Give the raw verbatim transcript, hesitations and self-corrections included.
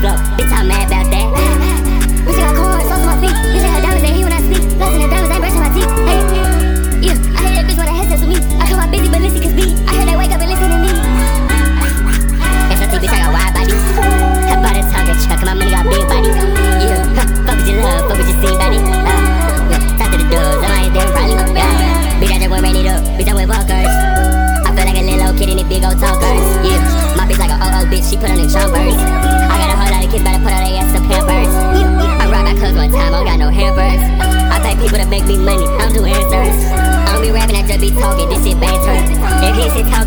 glow. Bitch, I'm mad about that. Bitch, I got corn, sauce on my feet. Bitch, I got diamonds that heat when I speak. Lost in the diamonds, I ain't brushing my teeth. Hey, yeah, I hate that bitch when her head says to me. I call my busy, but listen, cause me. I heard they wake up and listen to me. S L T, bitch, I got wide body. I bought a Tonka truck, and my money got big body. Yeah, huh, fuck with your love, fuck with your scene body. Uh, yeah, talk to the doors, I might damn probably. Yeah, bitch, I just went ran it up, bitch, I went walkers. I feel like a little kid in the big old talkers. Yeah, my bitch like a oh oh bitch, she put on them chompers. I got a whole lot of kids, better put on their ass some pampers. I rock my cuz one time, I don't got no hampers. I pay people to make me money, I'm doing answers. I don't be rapping, I just be talking, this shit banter. If he shit talking,